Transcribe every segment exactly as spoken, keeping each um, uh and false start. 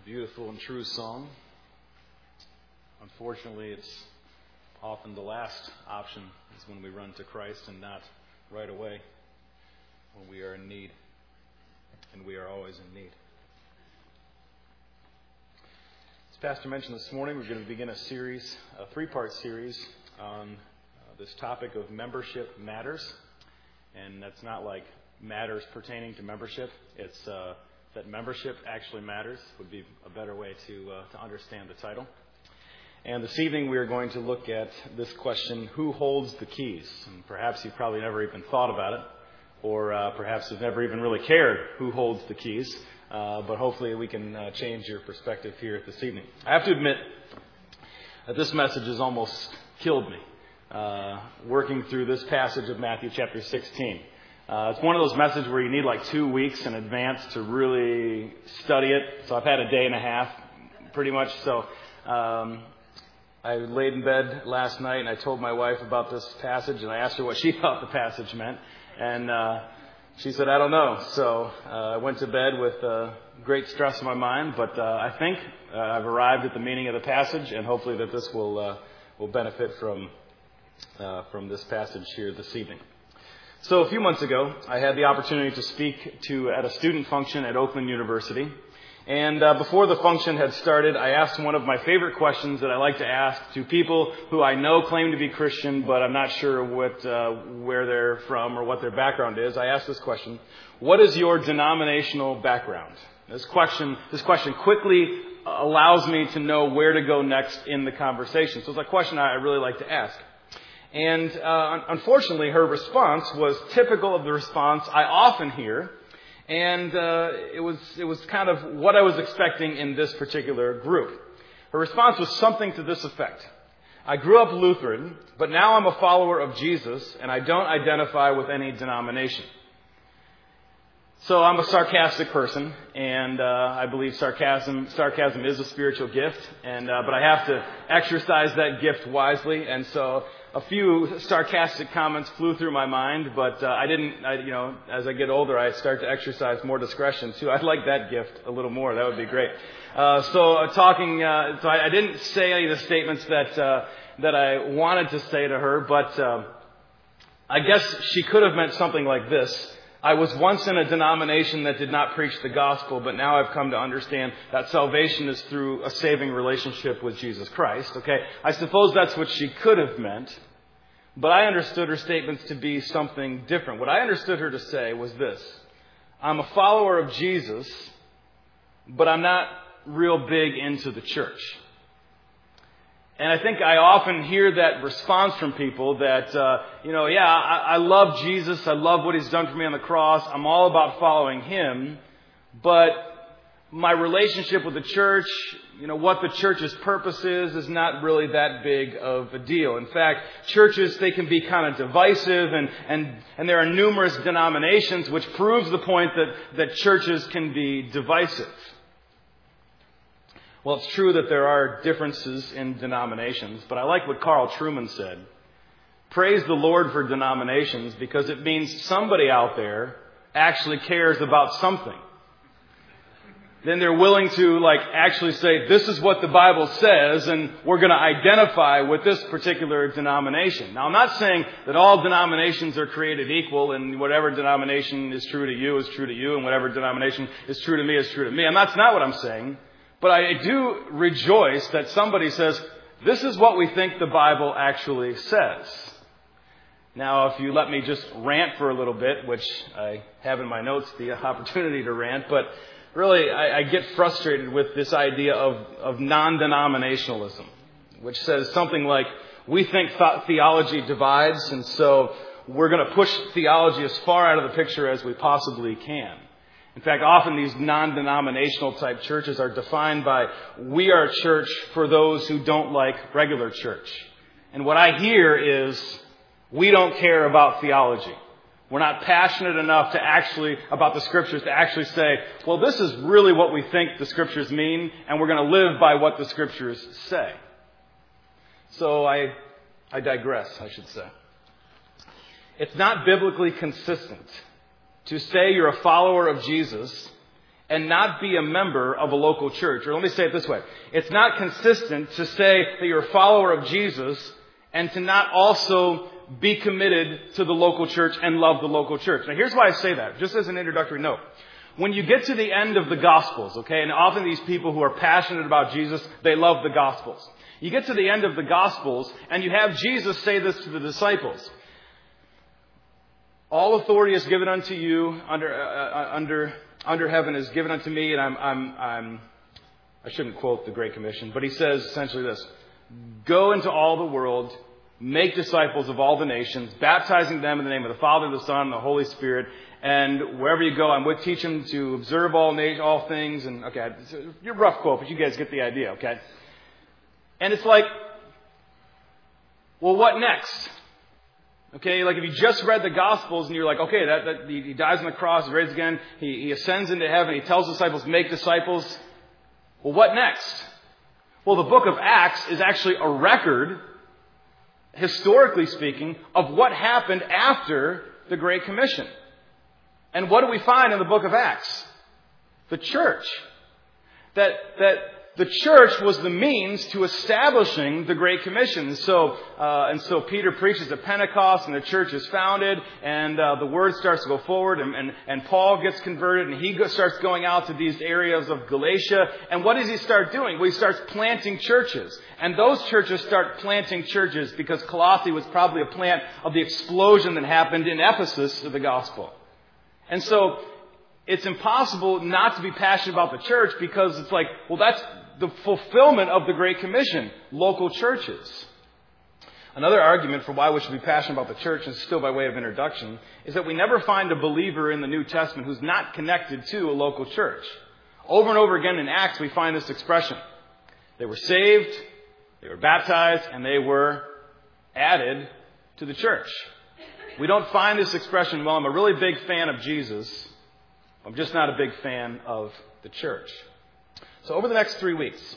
Beautiful and true song. Unfortunately, it's often the last option is when we run to Christ and not right away when we are in need. And we are always in need. As Pastor mentioned this morning, we're going to begin a series, a three-part series on uh, this topic of membership matters. And that's not like matters pertaining to membership. It's uh, that membership actually matters would be a better way to uh, to understand the title. And this evening we are going to look at this question, who holds the keys? And perhaps you've probably never even thought about it, or uh, perhaps you've never even really cared who holds the keys. Uh, but hopefully we can uh, change your perspective here this evening. I have to admit that this message has almost killed me, uh, working through this passage of Matthew chapter sixteen. Uh, it's one of those messages where you need like two weeks in advance to really study it. So I've had a day and a half, pretty much. So um, I laid in bed last night and I told my wife about this passage and I asked her what she thought the passage meant. And uh, she said, I don't know. So uh, I went to bed with uh, great stress in my mind. But uh, I think uh, I've arrived at the meaning of the passage, and hopefully that this will uh, will benefit from uh, from this passage here this evening. So a few months ago, I had the opportunity to speak to at a student function at Oakland University. And uh, before the function had started, I asked one of my favorite questions that I like to ask to people who I know claim to be Christian, but I'm not sure what uh, where they're from or what their background is. I asked this question: what is your denominational background? This question, this question quickly allows me to know where to go next in the conversation. So it's a question I really like to ask. And uh, unfortunately, her response was typical of the response I often hear. And uh, it was it was kind of what I was expecting in this particular group. Her response was something to this effect: I grew up Lutheran, but now I'm a follower of Jesus, and I don't identify with any denomination. So I'm a sarcastic person, and uh, I believe sarcasm sarcasm is a spiritual gift, and uh, but I have to exercise that gift wisely, and so a few sarcastic comments flew through my mind, but uh, I didn't, I, you know, as I get older, I start to exercise more discretion too. I'd like that gift a little more. That would be great. Uh, so uh, talking, uh, so I, I didn't say any of the statements that uh, that I wanted to say to her, but uh, I guess she could have meant something like this: I was once in a denomination that did not preach the gospel, but now I've come to understand that salvation is through a saving relationship with Jesus Christ. Okay, I suppose that's what she could have meant, but I understood her statements to be something different. What I understood her to say was this: I'm a follower of Jesus, but I'm not real big into the church. And I think I often hear that response from people that, uh, you know, yeah, I, I love Jesus. I love what He's done for me on the cross. I'm all about following Him. But my relationship with the church, you know, what the church's purpose is, is not really that big of a deal. In fact, churches, they can be kind of divisive, and, and, and there are numerous denominations, which proves the point that, that churches can be divisive. Well, it's true that there are differences in denominations, but I like what Carl Trueman said. Praise the Lord for denominations, because it means somebody out there actually cares about something. Then they're willing to like actually say, this is what the Bible says, and we're going to identify with this particular denomination. Now, I'm not saying that all denominations are created equal, and whatever denomination is true to you is true to you, and whatever denomination is true to me is true to me. And that's not what I'm saying. But I do rejoice that somebody says, this is what we think the Bible actually says. Now, if you let me just rant for a little bit, which I have in my notes the opportunity to rant, but really I, I get frustrated with this idea of, of non-denominationalism, which says something like, we think th- theology divides, and so we're going to push theology as far out of the picture as we possibly can. In fact, often these non-denominational type churches are defined by, we are a church for those who don't like regular church. And what I hear is, we don't care about theology. We're not passionate enough to actually, about the Scriptures, to actually say, well, this is really what we think the Scriptures mean, and we're going to live by what the Scriptures say. So I, I digress, I should say. It's not biblically consistent to say you're a follower of Jesus and not be a member of a local church. Or let me say it this way. It's not consistent to say that you're a follower of Jesus and to not also be committed to the local church and love the local church. Now here's why I say that, just as an introductory note. When you get to the end of the Gospels, okay, and often these people who are passionate about Jesus, they love the Gospels. You get to the end of the Gospels and you have Jesus say this to the disciples. All authority is given unto you under uh, under under heaven is given unto me, and I'm I'm I'm I shouldn't quote the Great Commission, but he says essentially this: go into all the world, make disciples of all the nations, baptizing them in the name of the Father, the Son, and the Holy Spirit, and wherever you go, I'm with teach them to observe all na- all things. And okay, it's a rough quote, but you guys get the idea, okay? And it's like, well, what next? Okay, like if you just read the Gospels and you're like, okay, that, that he dies on the cross, he raised again, he, he ascends into heaven, he tells disciples, make disciples. Well, what next? Well, the book of Acts is actually a record, historically speaking, of what happened after the Great Commission. And what do we find in the book of Acts? The church. That, that the church was the means to establishing the Great Commission. And so, uh, and so Peter preaches at Pentecost, and the church is founded, and uh, the word starts to go forward, and, and, and Paul gets converted, and he go, starts going out to these areas of Galatia. And what does he start doing? Well, he starts planting churches. And those churches start planting churches because Colossae was probably a plant of the explosion that happened in Ephesus of the gospel. And so it's impossible not to be passionate about the church, because it's like, well, that's the fulfillment of the Great Commission, local churches. Another argument for why we should be passionate about the church, and still by way of introduction, is that we never find a believer in the New Testament who's not connected to a local church. Over and over again in Acts, we find this expression. They were saved, they were baptized, and they were added to the church. We don't find this expression, well, I'm a really big fan of Jesus, I'm just not a big fan of the church. So over the next three weeks,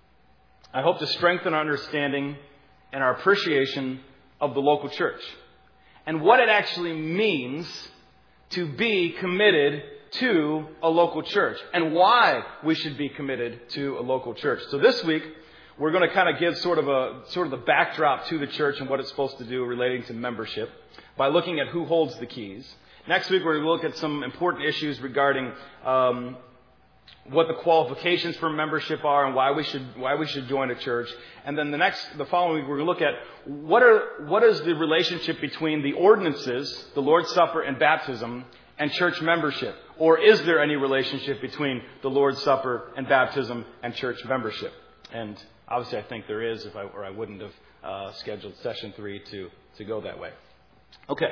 I hope to strengthen our understanding and our appreciation of the local church and what it actually means to be committed to a local church and why we should be committed to a local church. So this week, we're going to kind of give sort of a sort of the backdrop to the church and what it's supposed to do relating to membership by looking at who holds the keys. Next week, we're going to look at some important issues regarding um, what the qualifications for membership are and why we should why we should join a church. And then the next, the following week, we're going to look at what are what is the relationship between the ordinances, the Lord's Supper and baptism, and church membership, or is there any relationship between the Lord's Supper and baptism and church membership? And obviously, I think there is, if I or I wouldn't have uh, scheduled session three to to go that way. Okay,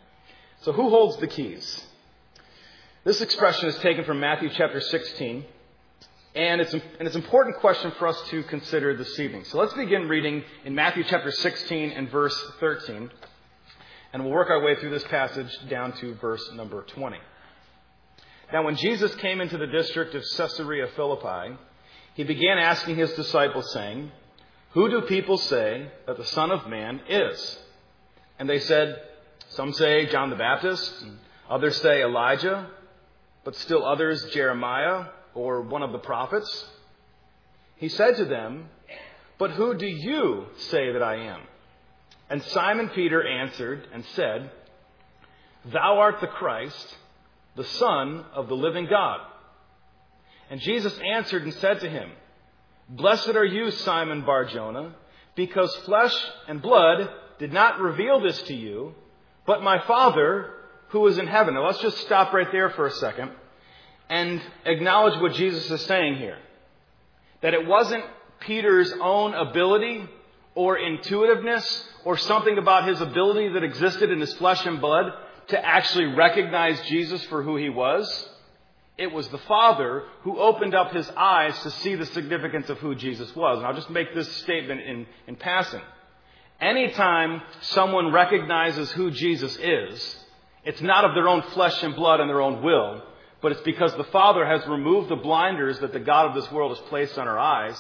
so who holds the keys? This expression is taken from Matthew chapter sixteen, and it's, and it's an important question for us to consider this evening. So let's begin reading in Matthew chapter sixteen and verse thirteen, and we'll work our way through this passage down to verse number twenty. Now, when Jesus came into the district of Caesarea Philippi, he began asking his disciples, saying, "Who do people say that the Son of Man is?" And they said, "Some say John the Baptist, and others say Elijah, but still others Jeremiah or one of the prophets." He said to them, "But who do you say that I am?" And Simon Peter answered and said, "Thou art the Christ, the Son of the living God." And Jesus answered and said to him, "Blessed are you, Simon Bar-Jonah, because flesh and blood did not reveal this to you, but my Father who is in heaven." Now let's just stop right there for a second and acknowledge what Jesus is saying here. That it wasn't Peter's own ability or intuitiveness or something about his ability that existed in his flesh and blood to actually recognize Jesus for who he was. It was the Father who opened up his eyes to see the significance of who Jesus was. And I'll just make this statement in, in passing. Anytime someone recognizes who Jesus is, it's not of their own flesh and blood and their own will, but it's because the Father has removed the blinders that the God of this world has placed on our eyes,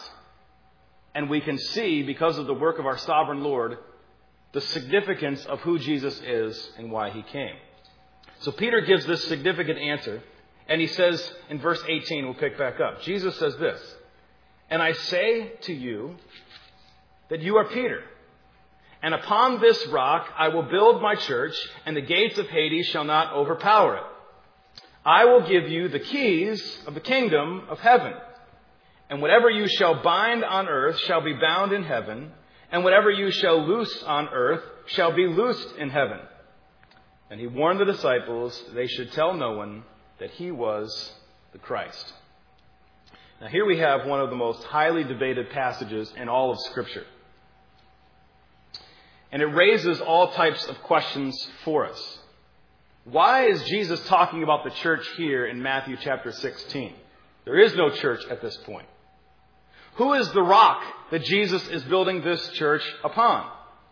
and we can see, because of the work of our sovereign Lord, the significance of who Jesus is and why he came. So Peter gives this significant answer, And he says in verse eighteen, we'll pick back up. Jesus says this, "And I say to you that you are Peter, and upon this rock I will build my church, and the gates of Hades shall not overpower it. I will give you the keys of the kingdom of heaven. And whatever you shall bind on earth shall be bound in heaven, and whatever you shall loose on earth shall be loosed in heaven." And he warned the disciples they should tell no one that he was the Christ. Now here we have one of the most highly debated passages in all of Scripture. And it raises all types of questions for us. Why is Jesus talking about the church here in Matthew chapter sixteen? There is no church at this point. Who is the rock that Jesus is building this church upon?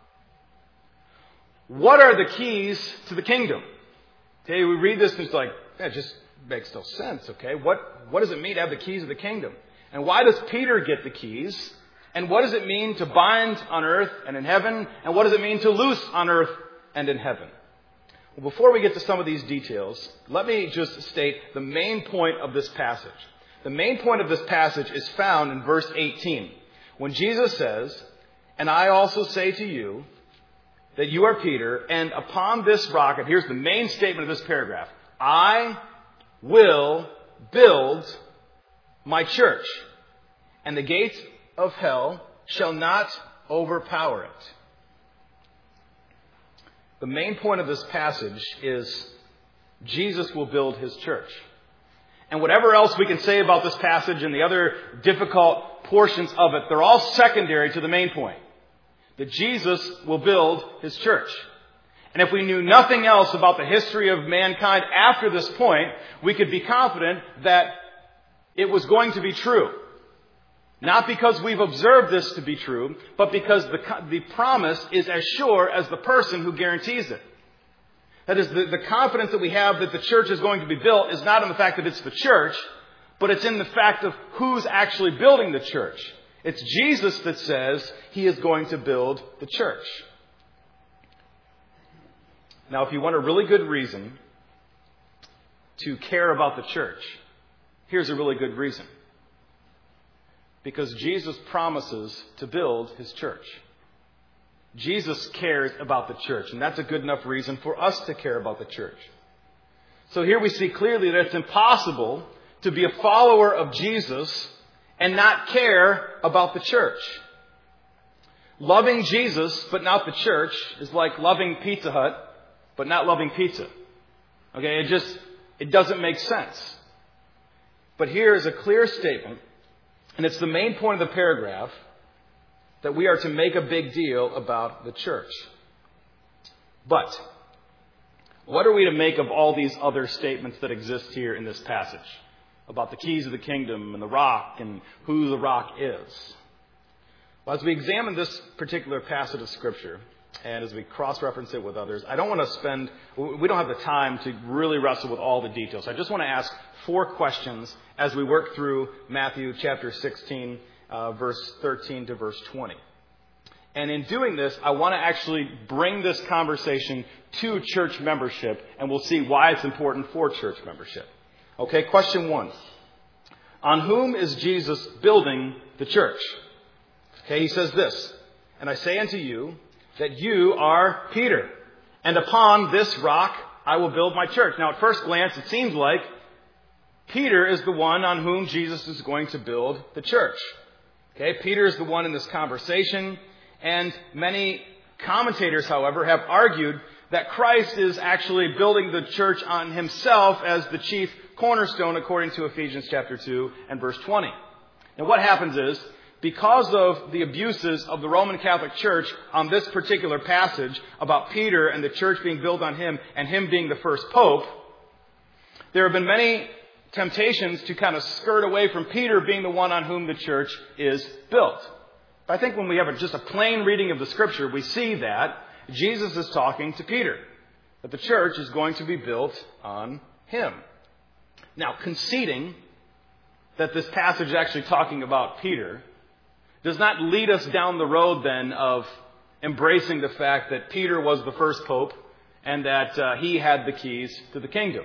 What are the keys to the kingdom? Okay, we read this and it's like, that just makes no sense, okay? What, what does it mean to have the keys of the kingdom? And why does Peter get the keys? And what does it mean to bind on earth and in heaven? And what does it mean to loose on earth and in heaven? Well, before we get to some of these details, let me just state the main point of this passage. The main point of this passage is found in verse eighteen, when Jesus says, "And I also say to you that you are Peter, and upon this rock," and here's the main statement of this paragraph, "I will build my church, and the gates of hell shall not overpower it." The main point of this passage is Jesus will build his church. And whatever else we can say about this passage and the other difficult portions of it, they're all secondary to the main point, that Jesus will build his church. And if we knew nothing else about the history of mankind after this point, we could be confident that it was going to be true. Not because we've observed this to be true, but because the, the promise is as sure as the person who guarantees it. That is, the, the confidence that we have that the church is going to be built is not in the fact that it's the church, but it's in the fact of who's actually building the church. It's Jesus that says he is going to build the church. Now, if you want a really good reason to care about the church, here's a really good reason. Because Jesus promises to build his church. Jesus cares about the church, and that's a good enough reason for us to care about the church. So here we see clearly that it's impossible to be a follower of Jesus and not care about the church. Loving Jesus but not the church is like loving Pizza Hut but not loving pizza. Okay, it just, it doesn't make sense. But here is a clear statement, and it's the main point of the paragraph, that we are to make a big deal about the church. But what are we to make of all these other statements that exist here in this passage about the keys of the kingdom and the rock and who the rock is? Well, as we examine this particular passage of Scripture and as we cross-reference it with others, I don't want to spend, we don't have the time to really wrestle with all the details. I just want to ask four questions as we work through Matthew chapter sixteen, uh, verse thirteen to verse twenty. And in doing this, I want to actually bring this conversation to church membership, and we'll see why it's important for church membership. Okay, question one. On whom is Jesus building the church? Okay, he says this, "And I say unto you that you are Peter, and upon this rock I will build my church." Now, at first glance, it seems like Peter is the one on whom Jesus is going to build the church. Okay, Peter is the one in this conversation. And many commentators, however, have argued that Christ is actually building the church on himself as the chief cornerstone, according to Ephesians chapter two and verse twenty. And what happens is, because of the abuses of the Roman Catholic Church on this particular passage about Peter and the church being built on him and him being the first pope, there have been many temptations to kind of skirt away from Peter being the one on whom the church is built. I think when we have a, just a plain reading of the Scripture, we see that Jesus is talking to Peter, that the church is going to be built on him. Now, conceding that this passage is actually talking about Peter does not lead us down the road then of embracing the fact that Peter was the first pope and that uh, he had the keys to the kingdom.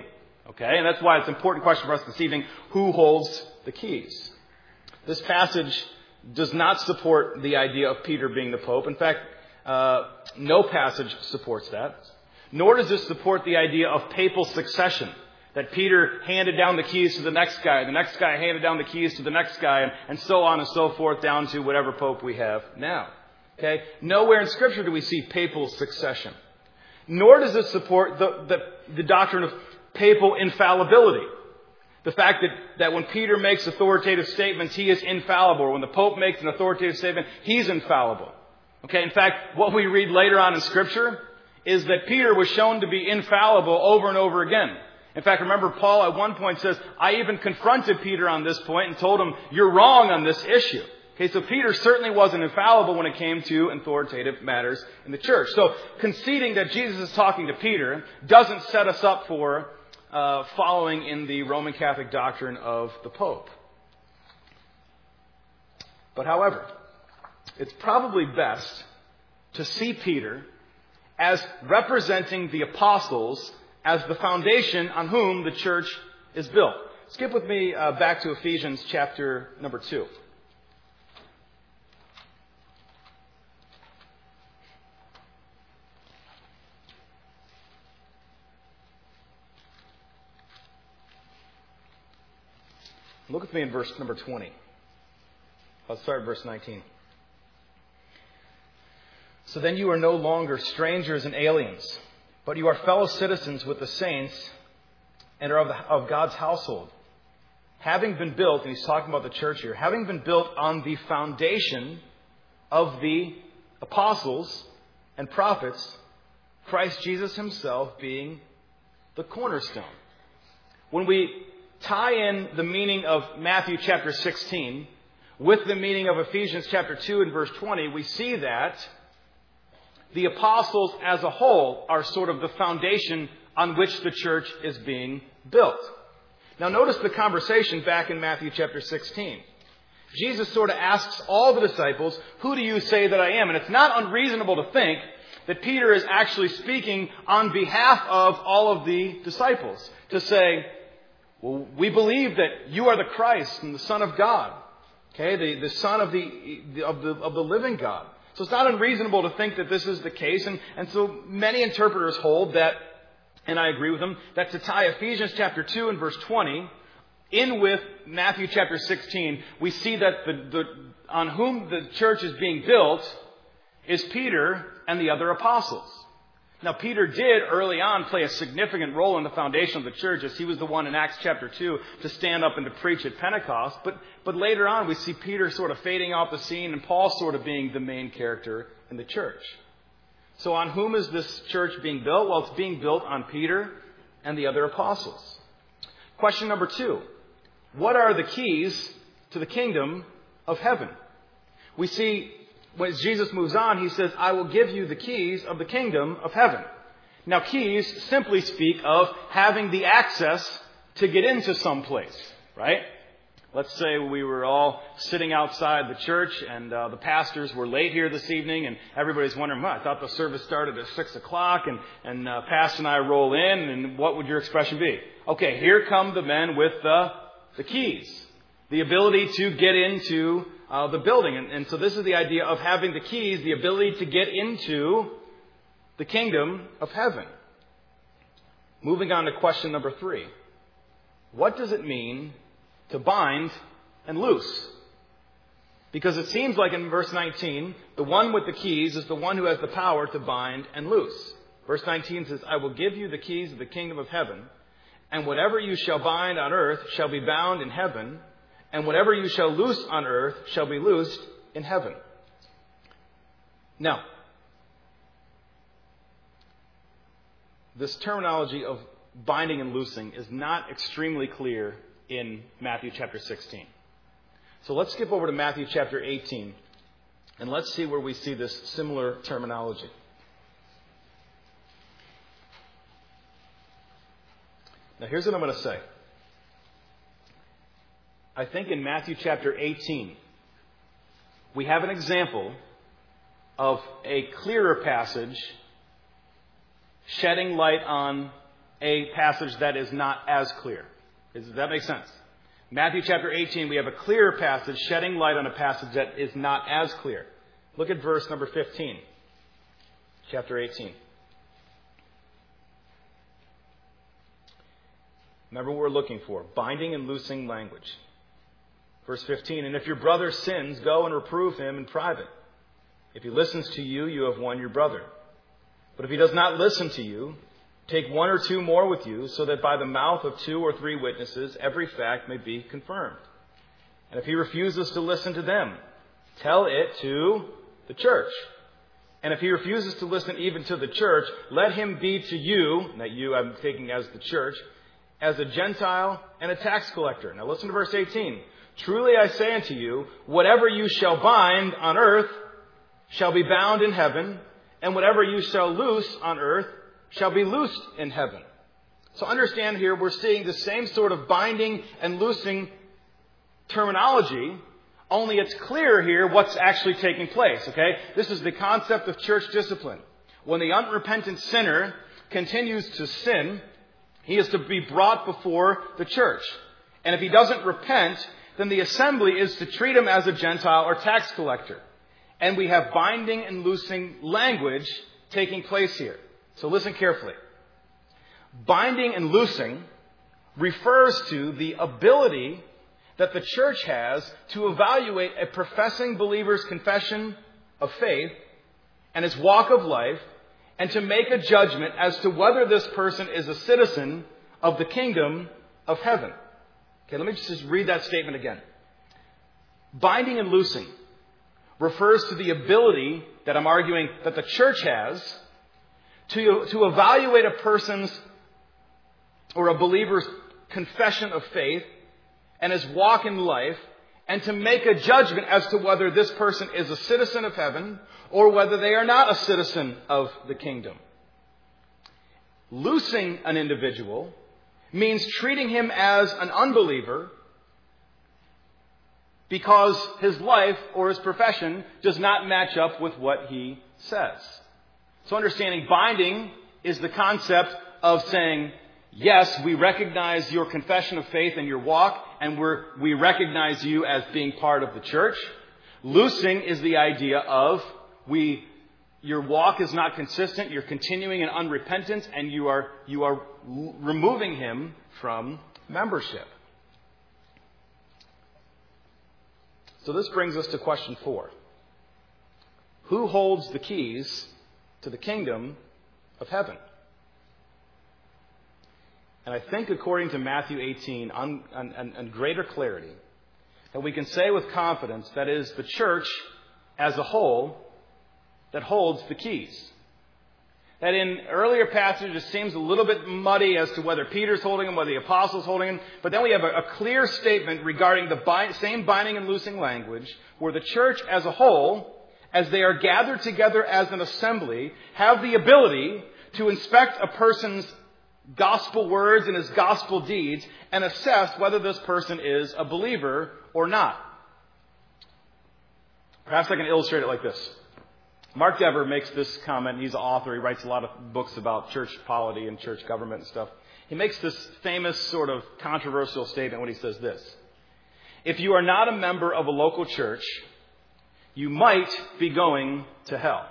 Okay, and that's why it's an important question for us this evening. Who holds the keys? This passage does not support the idea of Peter being the Pope. In fact, uh, no passage supports that. Nor does this support the idea of papal succession, that Peter handed down the keys to the next guy, the next guy handed down the keys to the next guy, and, and so on and so forth down to whatever Pope we have now. Okay? Nowhere in Scripture do we see papal succession. Nor does this support the, the, the doctrine of papal infallibility. The fact that, that when Peter makes authoritative statements, he is infallible. Or when the Pope makes an authoritative statement, he's infallible. Okay? In fact, what we read later on in Scripture is that Peter was shown to be infallible over and over again. In fact, remember, Paul at one point says, I even confronted Peter on this point and told him, you're wrong on this issue. Okay, so Peter certainly wasn't infallible when it came to authoritative matters in the church. So conceding that Jesus is talking to Peter doesn't set us up for uh, following in the Roman Catholic doctrine of the Pope. But however, it's probably best to see Peter as representing the apostles as the foundation on whom the church is built. Skip with me uh, back to Ephesians chapter number two. Look with me in verse number twenty. I'll start at verse nineteen. So then you are no longer strangers and aliens, but you are fellow citizens with the saints and are of, the, of God's household, having been built, and he's talking about the church here, having been built on the foundation of the apostles and prophets, Christ Jesus himself being the cornerstone. When we tie in the meaning of Matthew chapter sixteen with the meaning of Ephesians chapter two and verse twenty, we see that the apostles as a whole are sort of the foundation on which the church is being built. Now notice the conversation back in Matthew chapter sixteen. Jesus sort of asks all the disciples, who do you say that I am? And it's not unreasonable to think that Peter is actually speaking on behalf of all of the disciples to say, well, we believe that you are the Christ and the Son of God. Okay, the, the Son of the, of the of the living God. So it's not unreasonable to think that this is the case. And, and so many interpreters hold that, and I agree with them, that to tie Ephesians chapter two and verse twenty in with Matthew chapter sixteen, we see that the, the on whom the church is being built is Peter and the other apostles. Now, Peter did early on play a significant role in the foundation of the church, as he was the one in Acts chapter two to stand up and to preach at Pentecost. But, but later on, we see Peter sort of fading off the scene and Paul sort of being the main character in the church. So on whom is this church being built? Well, it's being built on Peter and the other apostles. Question number two. What are the keys to the kingdom of heaven? We see when Jesus moves on, he says, I will give you the keys of the kingdom of heaven. Now, keys simply speak of having the access to get into some place, right? Let's say we were all sitting outside the church and uh, the pastors were late here this evening and everybody's wondering, well, I thought the service started at six o'clock and, and uh, Pastor and I roll in, and what would your expression be? Okay, here come the men with the, the keys, the ability to get into Uh, the building. And, and so this is the idea of having the keys, the ability to get into the kingdom of heaven. Moving on to question number three. What does it mean to bind and loose? Because it seems like in verse nineteen, the one with the keys is the one who has the power to bind and loose. Verse nineteen says, I will give you the keys of the kingdom of heaven, and whatever you shall bind on earth shall be bound in heaven, and whatever you shall loose on earth shall be loosed in heaven. Now, this terminology of binding and loosing is not extremely clear in Matthew chapter sixteen. So let's skip over to Matthew chapter eighteen, and let's see where we see this similar terminology. Now, here's what I'm going to say. I think in Matthew chapter eighteen, we have an example of a clearer passage shedding light on a passage that is not as clear. Does that make sense? Matthew chapter eighteen, we have a clearer passage shedding light on a passage that is not as clear. Look at verse number fifteen. Chapter eighteen. Remember what we're looking for. Binding and loosing language. Verse fifteen. And if your brother sins, go and reprove him in private. If he listens to you, you have won your brother. But if he does not listen to you, take one or two more with you, so that by the mouth of two or three witnesses every fact may be confirmed. And if he refuses to listen to them, tell it to the church. And if he refuses to listen even to the church, let him be to you, and that you I'm taking as the church, as a Gentile and a tax collector. Now listen to verse eighteen. Truly I say unto you, whatever you shall bind on earth shall be bound in heaven, and whatever you shall loose on earth shall be loosed in heaven. So understand here, we're seeing the same sort of binding and loosing terminology, only it's clear here what's actually taking place, okay? This is the concept of church discipline. When the unrepentant sinner continues to sin, he is to be brought before the church. And if he doesn't repent, then the assembly is to treat him as a Gentile or tax collector. And we have binding and loosing language taking place here. So listen carefully. Binding and loosing refers to the ability that the church has to evaluate a professing believer's confession of faith and his walk of life, and to make a judgment as to whether this person is a citizen of the kingdom of heaven. Okay, let me just read that statement again. Binding and loosing refers to the ability that I'm arguing that the church has to, to evaluate a person's or a believer's confession of faith and his walk in life, and to make a judgment as to whether this person is a citizen of heaven or whether they are not a citizen of the kingdom. Loosing an individual means treating him as an unbeliever because his life or his profession does not match up with what he says. So understanding binding is the concept of saying, yes, we recognize your confession of faith and your walk, and we're, we recognize you as being part of the church. Loosing is the idea of we, your walk is not consistent, you're continuing in unrepentance, and you are, you are removing him from membership. So this brings us to question four. Who holds the keys to the kingdom of heaven? And I think according to Matthew eighteen, on, on, on, on greater clarity, that we can say with confidence that it is the church as a whole that holds the keys. That in earlier passages it seems a little bit muddy as to whether Peter's holding them, whether the apostles holding them. But then we have a, a clear statement regarding the bind, same binding and loosing language, where the church as a whole, as they are gathered together as an assembly, have the ability to inspect a person's gospel words and his gospel deeds and assess whether this person is a believer or not. Perhaps I can illustrate it like this. Mark Dever makes this comment. He's an author. He writes a lot of books about church polity and church government and stuff. He makes this famous sort of controversial statement when he says this. If you are not a member of a local church, you might be going to hell.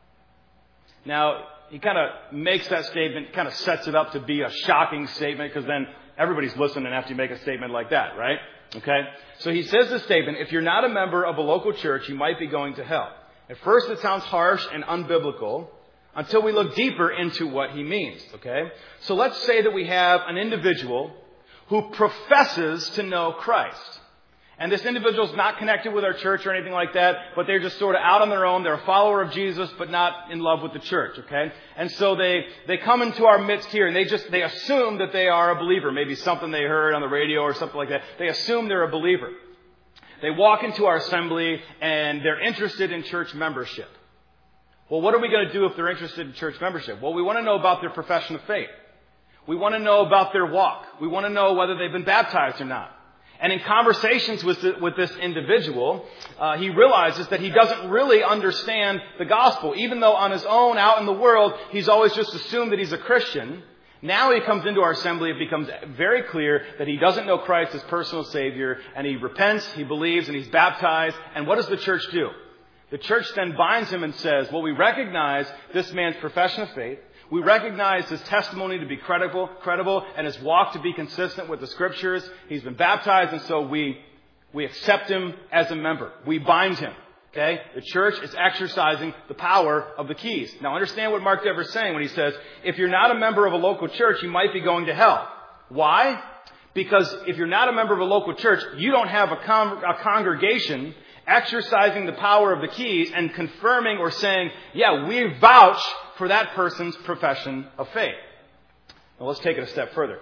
Now, he kind of makes that statement, kind of sets it up to be a shocking statement, because then everybody's listening after you make a statement like that, right? Okay? So he says this statement, if you're not a member of a local church, you might be going to hell. At first it sounds harsh and unbiblical until we look deeper into what he means, okay? So let's say that we have an individual who professes to know Christ. And this individual is not connected with our church or anything like that, but they're just sort of out on their own. They're a follower of Jesus, but not in love with the church, okay? And so they, they come into our midst here, and they just, they assume that they are a believer. Maybe something they heard on the radio or something like that. They assume they're a believer. They walk into our assembly, and they're interested in church membership. Well, what are we going to do if they're interested in church membership? Well, we want to know about their profession of faith. We want to know about their walk. We want to know whether they've been baptized or not. And in conversations with the, with this individual, uh, he realizes that he doesn't really understand the gospel. Even though on his own, out in the world, he's always just assumed that he's a Christian. Now he comes into our assembly, it becomes very clear that he doesn't know Christ as personal Savior, and he repents, he believes, and he's baptized. And what does the church do? The church then binds him and says, well, we recognize this man's profession of faith. We recognize his testimony to be credible, credible, and his walk to be consistent with the Scriptures. He's been baptized, and so we, we accept him as a member. We bind him. Okay? The church is exercising the power of the keys. Now understand what Mark Dever is saying when he says, if you're not a member of a local church, you might be going to hell. Why? Because if you're not a member of a local church, you don't have a, con- a congregation exercising the power of the keys and confirming or saying, yeah, we vouch for that person's profession of faith. Now let's take it a step further.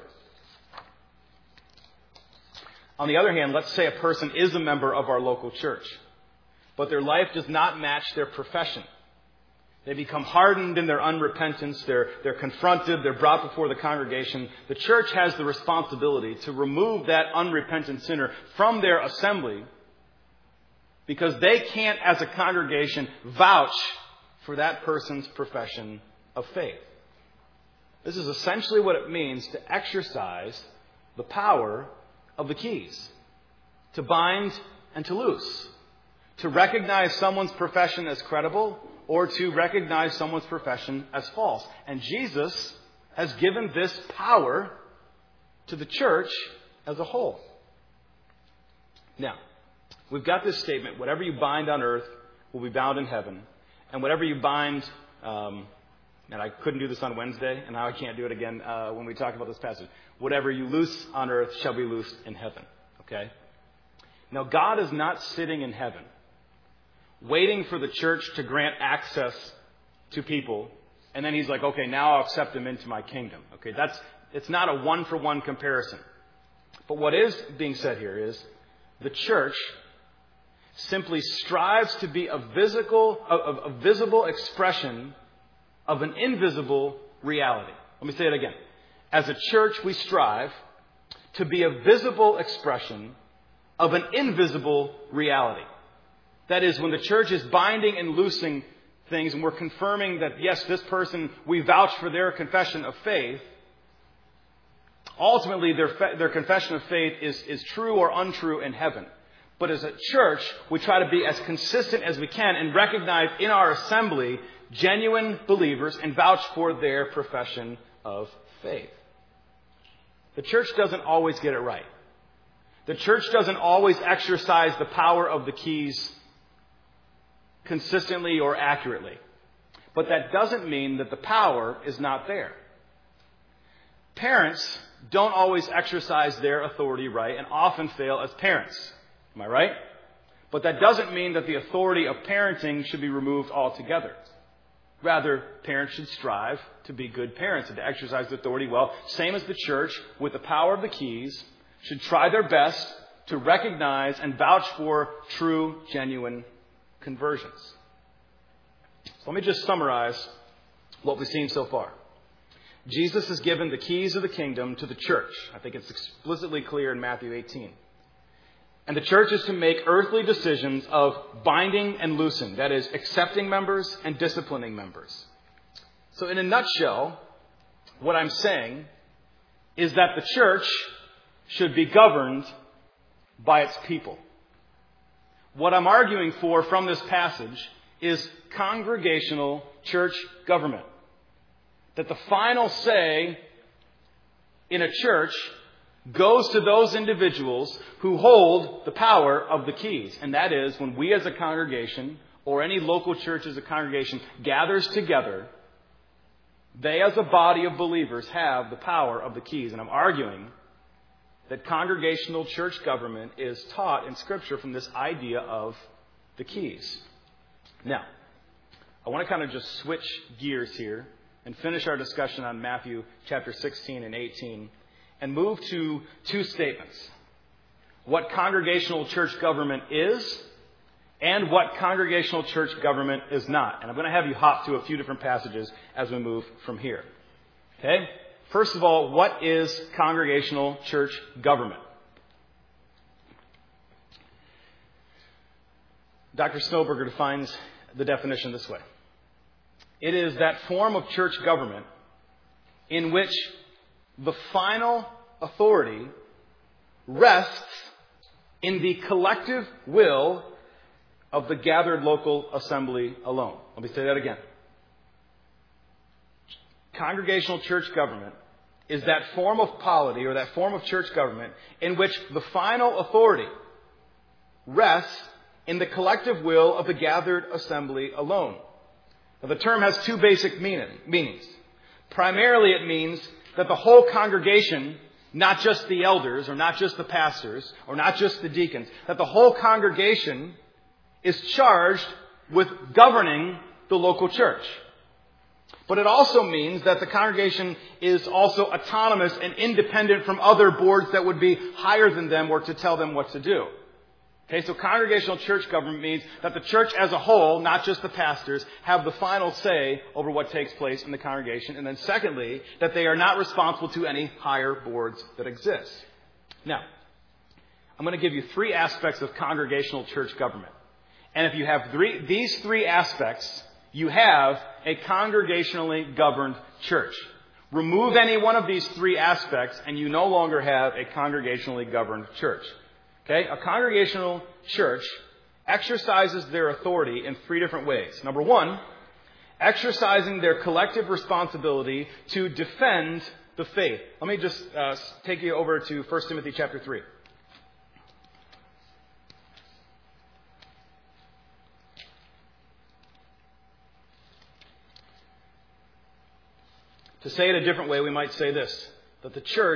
On the other hand, let's say a person is a member of our local church, but their life does not match their profession. They become hardened in their unrepentance. They're, they're confronted. They're brought before the congregation. The church has the responsibility to remove that unrepentant sinner from their assembly because they can't, as a congregation, vouch for that person's profession of faith. This is essentially what it means to exercise the power of the keys, to bind and to loose. To recognize someone's profession as credible or to recognize someone's profession as false. And Jesus has given this power to the church as a whole. Now, we've got this statement, whatever you bind on earth will be bound in heaven. And whatever you bind, um, and I couldn't do this on Wednesday, and now I can't do it again uh, when we talk about this passage. Whatever you loose on earth shall be loosed in heaven. Okay? Now, God is not sitting in heaven waiting for the church to grant access to people, and then he's like, okay, now I'll accept them into my kingdom. Okay, that's it's not a one-for-one comparison. But what is being said here is the church simply strives to be a visible, a, a visible expression of an invisible reality. Let me say it again. As a church, we strive to be a visible expression of an invisible reality. That is, when the church is binding and loosing things and we're confirming that, yes, this person, we vouch for their confession of faith, ultimately their, their confession of faith is, is true or untrue in heaven. But as a church, we try to be as consistent as we can and recognize in our assembly genuine believers and vouch for their profession of faith. The church doesn't always get it right. The church doesn't always exercise the power of the keys consistently or accurately. But that doesn't mean that the power is not there. Parents don't always exercise their authority right and often fail as parents. Am I right? But that doesn't mean that the authority of parenting should be removed altogether. Rather, parents should strive to be good parents and to exercise authority well. Same as the church, with the power of the keys, should try their best to recognize and vouch for true, genuine conversions. So let me just summarize what we've seen so far. Jesus has given the keys of the kingdom to the church. I think it's explicitly clear in Matthew eighteen. And the church is to make earthly decisions of binding and loosing. That is, accepting members and disciplining members. So in a nutshell, what I'm saying is that the church should be governed by its people. What I'm arguing for from this passage is congregational church government. That the final say in a church goes to those individuals who hold the power of the keys. And that is when we as a congregation, or any local church as a congregation, gathers together, they as a body of believers have the power of the keys. And I'm arguing that congregational church government is taught in Scripture from this idea of the keys. Now, I want to kind of just switch gears here and finish our discussion on Matthew chapter sixteen and eighteen and move to two statements. What congregational church government is and what congregational church government is not. And I'm going to have you hop to a few different passages as we move from here. Okay? First of all, what is congregational church government? Doctor Snowberger defines the definition this way. It is that form of church government in which the final authority rests in the collective will of the gathered local assembly alone. Let me say that again. Congregational church government is that form of polity or that form of church government in which the final authority rests in the collective will of the gathered assembly alone. Now, the term has two basic meaning, meanings. Primarily, it means that the whole congregation, not just the elders or not just the pastors or not just the deacons, that the whole congregation is charged with governing the local church. But it also means that the congregation is also autonomous and independent from other boards that would be higher than them or to tell them what to do. Okay, so congregational church government means that the church as a whole, not just the pastors, have the final say over what takes place in the congregation. And then secondly, that they are not responsible to any higher boards that exist. Now, I'm going to give you three aspects of congregational church government. And if you have three, these three aspects, you have a congregationally governed church. Remove any one of these three aspects and you no longer have a congregationally governed church. Okay? A congregational church exercises their authority in three different ways. Number one, exercising their collective responsibility to defend the faith. Let me just uh, take you over to First Timothy chapter three. To say it a different way, we might say this, that the church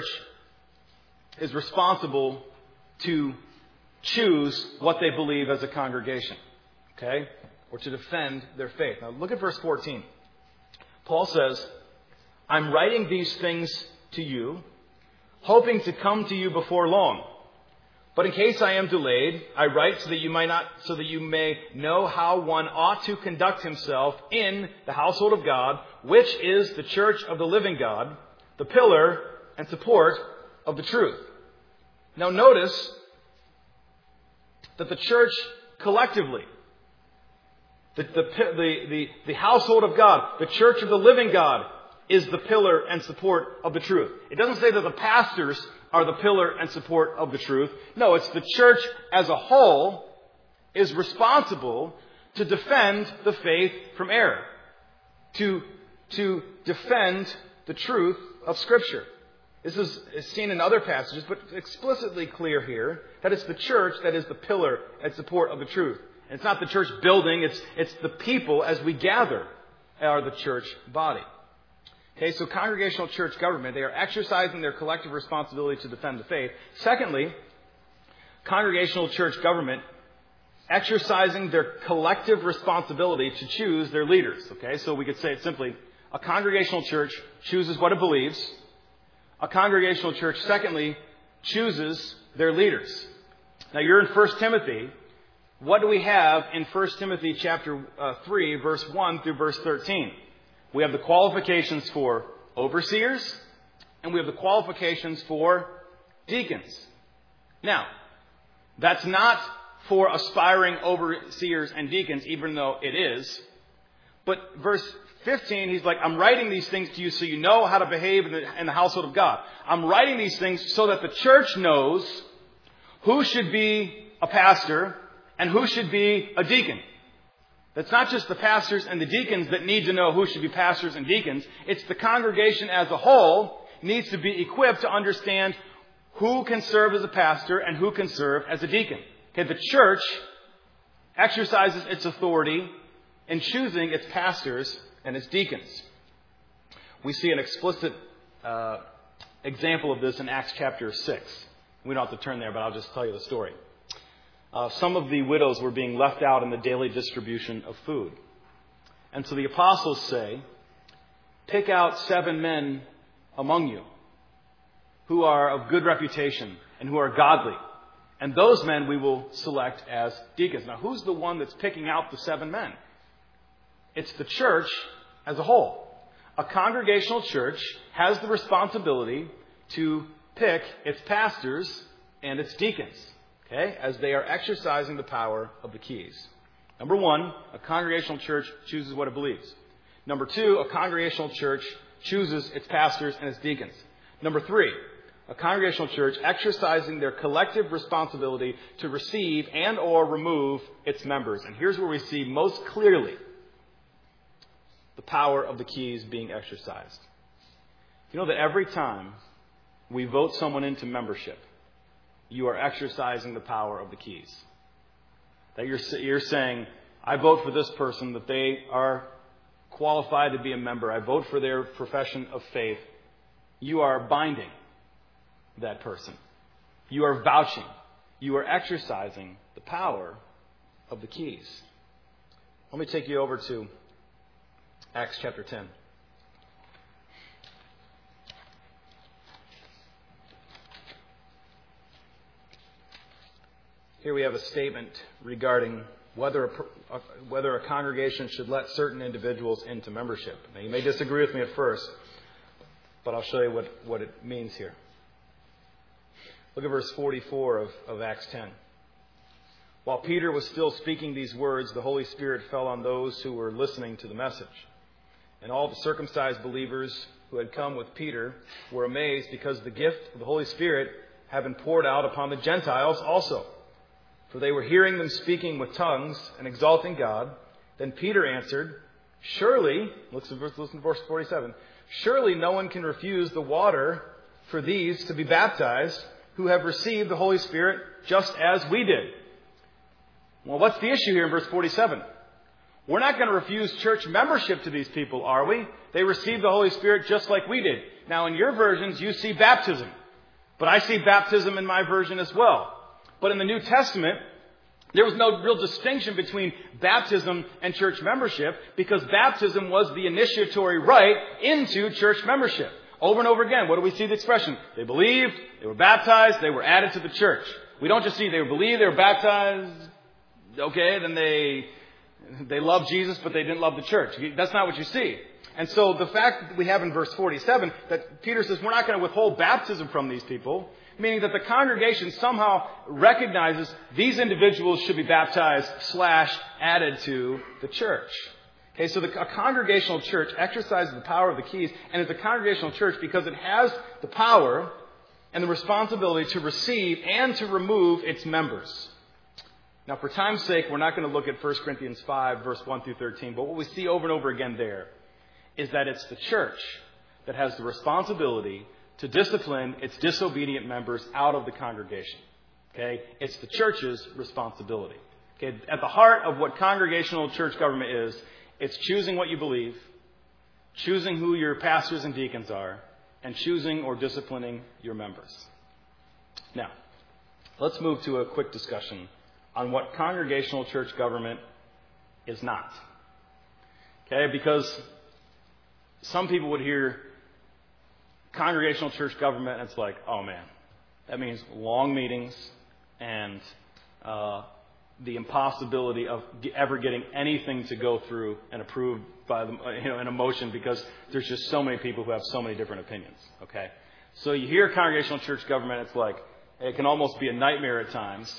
is responsible to choose what they believe as a congregation, okay, or to defend their faith. Now look at verse fourteen. Paul says, I'm writing these things to you, hoping to come to you before long. But in case I am delayed, I write so that you might not, so that you may know how one ought to conduct himself in the household of God, which is the church of the living God, the pillar and support of the truth. Now notice that the church collectively, the, the, the, the, the household of God, the church of the living God, is the pillar and support of the truth. It doesn't say that the pastors are the pillar and support of the truth. No, it's the church as a whole is responsible to defend the faith from error, to, to defend the truth of Scripture. This is seen in other passages, but explicitly clear here that it's the church that is the pillar and support of the truth. And it's not the church building, it's, it's the people as we gather are the church body. Okay, so congregational church government, they are exercising their collective responsibility to defend the faith. Secondly, congregational church government exercising their collective responsibility to choose their leaders. Okay, so we could say it simply, a congregational church chooses what it believes. A congregational church, secondly, chooses their leaders. Now you're in First Timothy. What do we have in First Timothy chapter uh, three, verse one through verse thirteen? We have the qualifications for overseers, and we have the qualifications for deacons. Now, that's not for aspiring overseers and deacons, even though it is. But verse fifteen, he's like, I'm writing these things to you so you know how to behave in the, in the household of God. I'm writing these things so that the church knows who should be a pastor and who should be a deacon. It's not just the pastors and the deacons that need to know who should be pastors and deacons. It's the congregation as a whole needs to be equipped to understand who can serve as a pastor and who can serve as a deacon. Okay, the church exercises its authority in choosing its pastors and its deacons. We see an explicit uh, example of this in Acts chapter six. We don't have to turn there, but I'll just tell you the story. Uh, some of the widows were being left out in the daily distribution of food. And so the apostles say, pick out seven men among you who are of good reputation and who are godly. And those men we will select as deacons. Now, who's the one that's picking out the seven men? It's the church as a whole. A congregational church has the responsibility to pick its pastors and its deacons. Okay, as they are exercising the power of the keys. Number one, a congregational church chooses what it believes. Number two, a congregational church chooses its pastors and its deacons. Number three, a congregational church exercising their collective responsibility to receive and or remove its members. And here's where we see most clearly the power of the keys being exercised. You know that every time we vote someone into membership, you are exercising the power of the keys. That you're, you're saying, I vote for this person, that they are qualified to be a member. I vote for their profession of faith. You are binding that person. You are vouching. You are exercising the power of the keys. Let me take you over to Acts chapter ten. Here we have a statement regarding whether a, whether a congregation should let certain individuals into membership. Now, you may disagree with me at first, but I'll show you what, what it means here. Look at verse forty-four of, of Acts ten. While Peter was still speaking these words, the Holy Spirit fell on those who were listening to the message. And all the circumcised believers who had come with Peter were amazed because the gift of the Holy Spirit had been poured out upon the Gentiles also. For they were hearing them speaking with tongues and exalting God. Then Peter answered, Surely, listen to verse forty-seven, surely no one can refuse the water for these to be baptized who have received the Holy Spirit just as we did. Well, what's the issue here in verse forty-seven? We're not going to refuse church membership to these people, are we? They received the Holy Spirit just like we did. Now, in your versions, you see baptism. But I see baptism in my version as well. But in the New Testament, there was no real distinction between baptism and church membership because baptism was the initiatory rite into church membership. Over and over again, what do we see the expression? They believed, they were baptized, they were added to the church. We don't just see they believed, they were baptized, okay, then they they loved Jesus, but they didn't love the church. That's not what you see. And so the fact that we have in verse forty-seven that Peter says we're not going to withhold baptism from these people, meaning that the congregation somehow recognizes these individuals should be baptized slash added to the church. Okay, so the, a congregational church exercises the power of the keys, and it's a congregational church because it has the power and the responsibility to receive and to remove its members. Now, for time's sake, we're not going to look at First Corinthians five, verse one through thirteen, but what we see over and over again there is that it's the church that has the responsibility to discipline its disobedient members out of the congregation. Okay? It's the church's responsibility. Okay? At the heart of what congregational church government is, it's choosing what you believe, choosing who your pastors and deacons are, and choosing or disciplining your members. Now, let's move to a quick discussion on what congregational church government is not. Okay? Because some people would hear congregational church government, and it's like, oh man, that means long meetings and uh, the impossibility of ever getting anything to go through and approved by the, you know, in a motion because there's just so many people who have so many different opinions. Okay, so you hear congregational church government, it's like it can almost be a nightmare at times.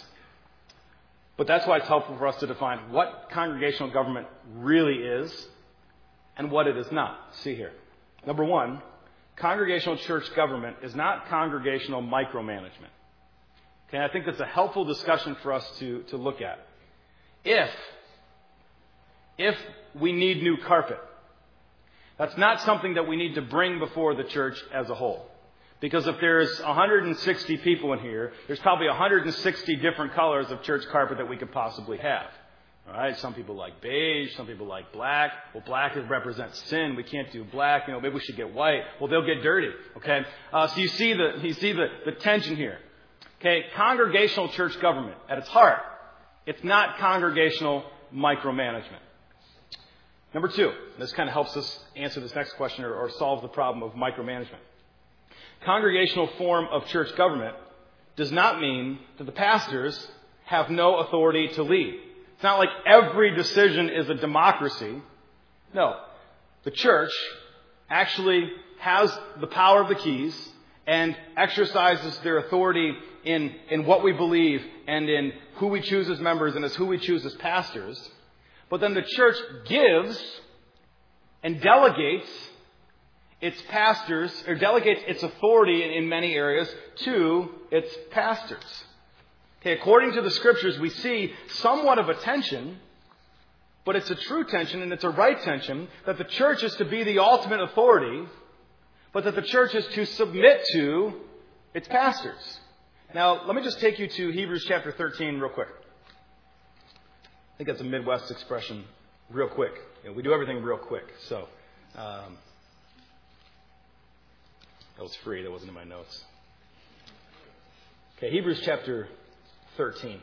But that's why it's helpful for us to define what congregational government really is and what it is not. See here, number one. Congregational church government is not congregational micromanagement. Okay, I think that's a helpful discussion for us to, to look at. If, if we need new carpet, that's not something that we need to bring before the church as a whole. Because if there's one hundred sixty people in here, there's probably one hundred sixty different colors of church carpet that we could possibly have. All right, some people like beige, some people like black. Well, black represents sin. We can't do black. You know, maybe we should get white. Well, they'll get dirty. Okay, uh, so you see the you see the, the tension here. Okay, congregational church government at its heart, it's not congregational micromanagement. Number two, this kind of helps us answer this next question or, or solve the problem of micromanagement. Congregational form of church government does not mean that the pastors have no authority to lead. It's not like every decision is a democracy. No. The church actually has the power of the keys and exercises their authority in, in what we believe and in who we choose as members and as who we choose as pastors. But then the church gives and delegates its pastors, or delegates its authority in, in many areas to its pastors. Okay, according to the Scriptures, we see somewhat of a tension, but it's a true tension and it's a right tension that the church is to be the ultimate authority, but that the church is to submit to its pastors. Now, let me just take you to Hebrews chapter thirteen real quick. I think that's a Midwest expression, real quick. You know, we do everything real quick. So, um, that was free. That wasn't in my notes. Okay, Hebrews chapter thirteen.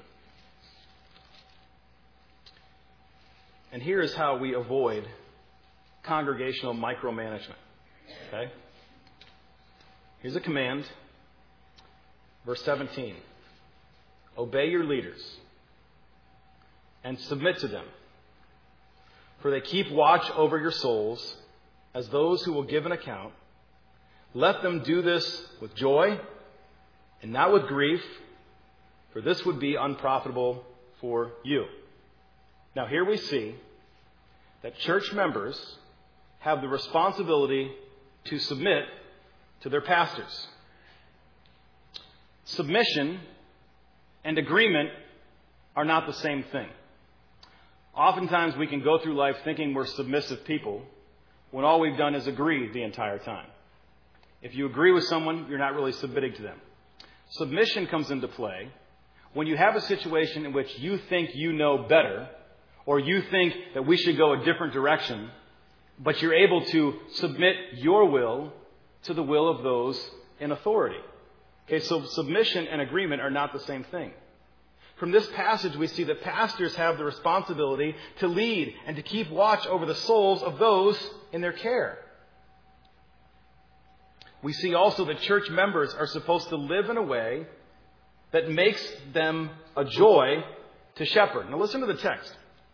And here is how we avoid congregational micromanagement. Okay? Here's a command. Verse seventeen. Obey your leaders and submit to them, for they keep watch over your souls as those who will give an account. Let them do this with joy and not with grief, for this would be unprofitable for you. Now here we see that church members have the responsibility to submit to their pastors. Submission and agreement are not the same thing. Oftentimes we can go through life thinking we're submissive people when all we've done is agree the entire time. If you agree with someone, you're not really submitting to them. Submission comes into play when you have a situation in which you think you know better, or you think that we should go a different direction, but you're able to submit your will to the will of those in authority. Okay, so submission and agreement are not the same thing. From this passage, we see that pastors have the responsibility to lead and to keep watch over the souls of those in their care. We see also that church members are supposed to live in a way that makes them a joy to shepherd. Now listen to the text.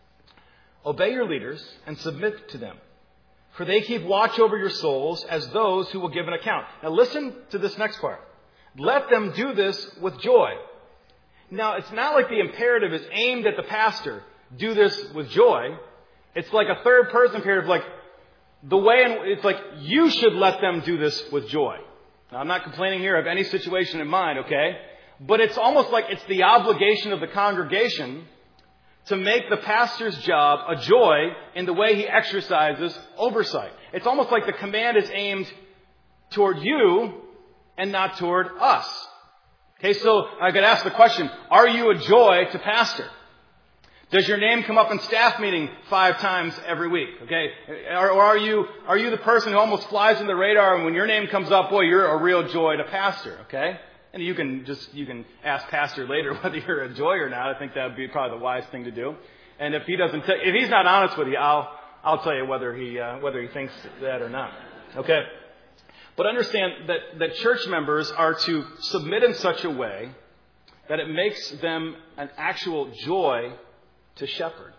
Obey your leaders and submit to them, for they keep watch over your souls as those who will give an account. Now listen to this next part. Let them do this with joy. Now, it's not like the imperative is aimed at the pastor. Do this with joy. It's like a third person imperative, like the way, in, it's like you should let them do this with joy. Now, I'm not complaining here of any situation in mind, okay? But it's almost like it's the obligation of the congregation to make the pastor's job a joy in the way he exercises oversight. It's almost like the command is aimed toward you and not toward us. Okay, so I could ask the question, are you a joy to pastor? Does your name come up in staff meeting five times every week? Okay, or, or are you are you the person who almost flies in the radar, and when your name comes up, boy, you're a real joy to pastor? Okay, and you can just you can ask pastor later whether you're a joy or not. I think that would be probably the wise thing to do. And if he doesn't, t- if he's not honest with you, I'll I'll tell you whether he uh, whether he thinks that or not. Okay. But understand that, that church members are to submit in such a way that it makes them an actual joy to shepherd.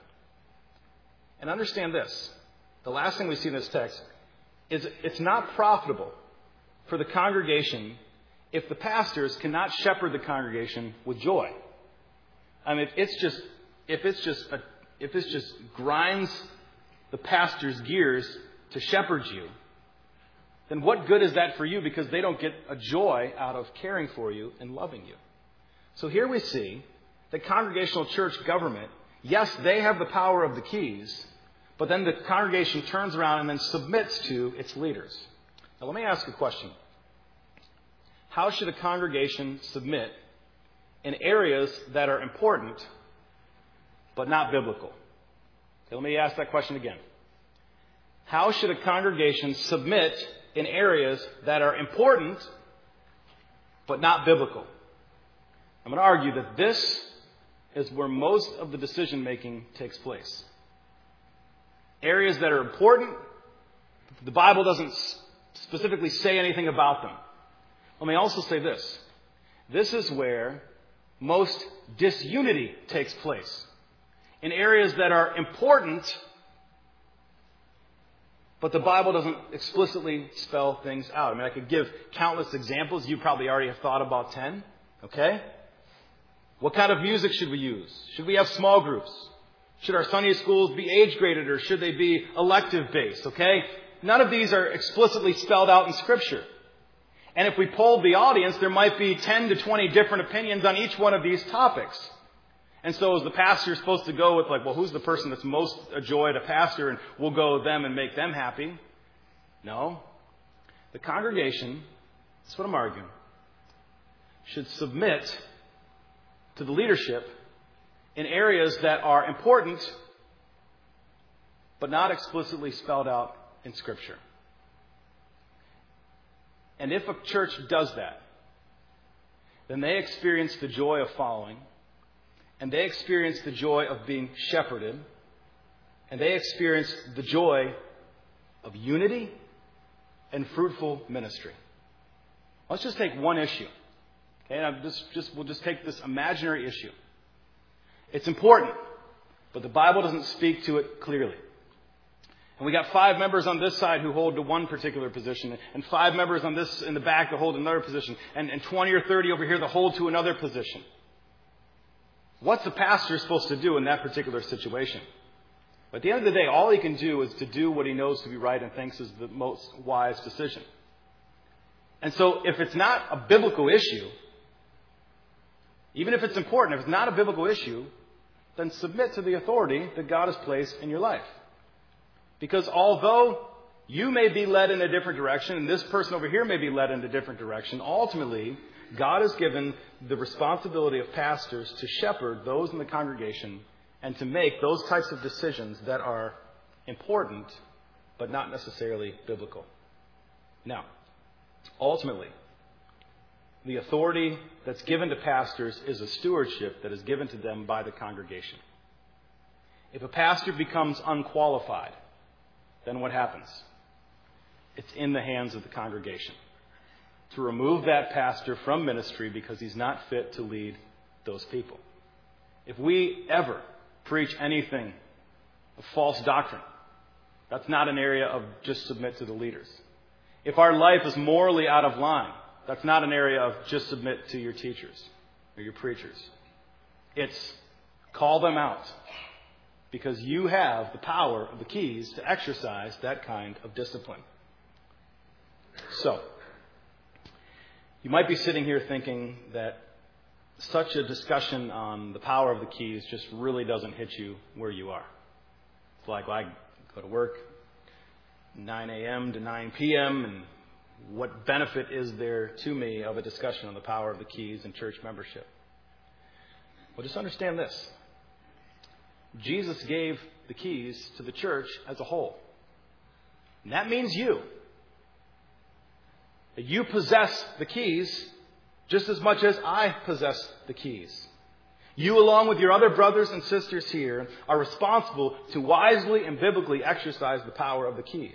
And understand this. The last thing we see in this text is it's not profitable for the congregation if the pastors cannot shepherd the congregation with joy. I mean, if it's just if it's just a, if it's just grinds the pastor's gears to shepherd you, then what good is that for you? Because they don't get a joy out of caring for you and loving you. So here we see that congregational church government, yes, they have the power of the keys, but then the congregation turns around and then submits to its leaders. Now let me ask a question. How should a congregation submit in areas that are important but not biblical? Okay, let me ask that question again. How should a congregation submit in areas that are important but not biblical? I'm going to argue that this is where most of the decision making takes place. Areas that are important, the Bible doesn't specifically say anything about them. Let me also say this. This is where most disunity takes place. In areas that are important, but the Bible doesn't explicitly spell things out. I mean, I could give countless examples. You probably already have thought about ten. Okay? What kind of music should we use? Should we have small groups? Should our Sunday schools be age graded, or should they be elective based? Okay? none of these are explicitly spelled out in Scripture. And if we polled the audience, there might be ten to twenty different opinions on each one of these topics. And so is the pastor supposed to go with like, well, who's the person that's most a joy to pastor, and we'll go with them and make them happy? No. The congregation, that's what I'm arguing, should submit to the leadership in areas that are important, but not explicitly spelled out in Scripture. And if a church does that, then they experience the joy of following, and they experience the joy of being shepherded, and they experience the joy of unity and fruitful ministry. Let's just take one issue. Okay, and I'm just, just, we'll just take this imaginary issue. It's important, but the Bible doesn't speak to it clearly. And we got five members on this side who hold to one particular position, and five members on this in the back that hold another position, and, and twenty or thirty over here that hold to another position. What's the pastor supposed to do in that particular situation? But at the end of the day, all he can do is to do what he knows to be right and thinks is the most wise decision. And so if it's not a biblical issue, even if it's important, if it's not a biblical issue, then submit to the authority that God has placed in your life. Because although you may be led in a different direction, and this person over here may be led in a different direction, ultimately, God has given the responsibility of pastors to shepherd those in the congregation and to make those types of decisions that are important, but not necessarily biblical. Now, ultimately, the authority that's given to pastors is a stewardship that is given to them by the congregation. If a pastor becomes unqualified, then what happens? It's in the hands of the congregation to remove that pastor from ministry because he's not fit to lead those people. If we ever preach anything of false doctrine, that's not an area of just submit to the leaders. If our life is morally out of line, that's not an area of just submit to your teachers or your preachers. It's call them out, because you have the power of the keys to exercise that kind of discipline. So, you might be sitting here thinking that such a discussion on the power of the keys just really doesn't hit you where you are. It's like, well, I go to work nine a.m. to nine p.m. and what benefit is there to me of a discussion on the power of the keys and church membership? Well, just understand this. Jesus gave the keys to the church as a whole. And that means you. That you possess the keys just as much as I possess the keys. You, along with your other brothers and sisters here, are responsible to wisely and biblically exercise the power of the keys.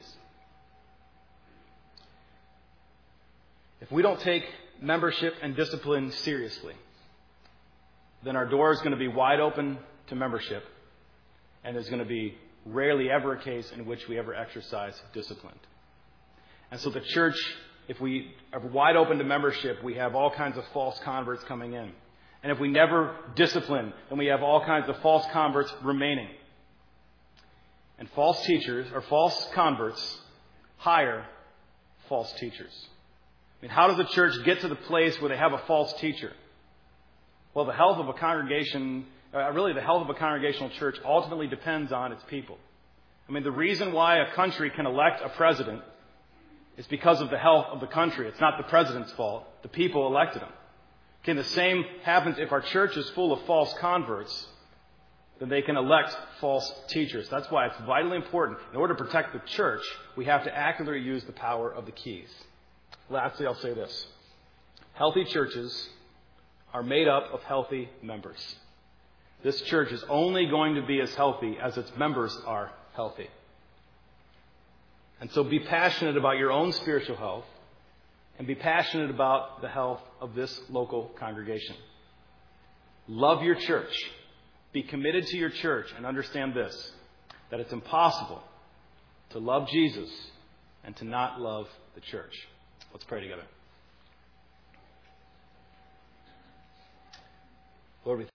If we don't take membership and discipline seriously, then our door is going to be wide open to membership, and there's going to be rarely ever a case in which we ever exercise discipline. And so the church, if we are wide open to membership, we have all kinds of false converts coming in. And if we never discipline, then we have all kinds of false converts remaining. And false teachers, or false converts, hire false teachers. I mean, how does a church get to the place where they have a false teacher? Well, the health of a congregation, uh, really the health of a congregational church ultimately depends on its people. I mean, the reason why a country can elect a president is because of the health of the country. It's not the president's fault. The people elected him. Okay, the same happens if our church is full of false converts, then they can elect false teachers. That's why it's vitally important. In order to protect the church, we have to accurately use the power of the keys. Lastly, I'll say this. Healthy churches are made up of healthy members. This church is only going to be as healthy as its members are healthy. And so be passionate about your own spiritual health and be passionate about the health of this local congregation. Love your church. Be committed to your church and understand this, that it's impossible to love Jesus and to not love the church. Let's pray together. Lord, we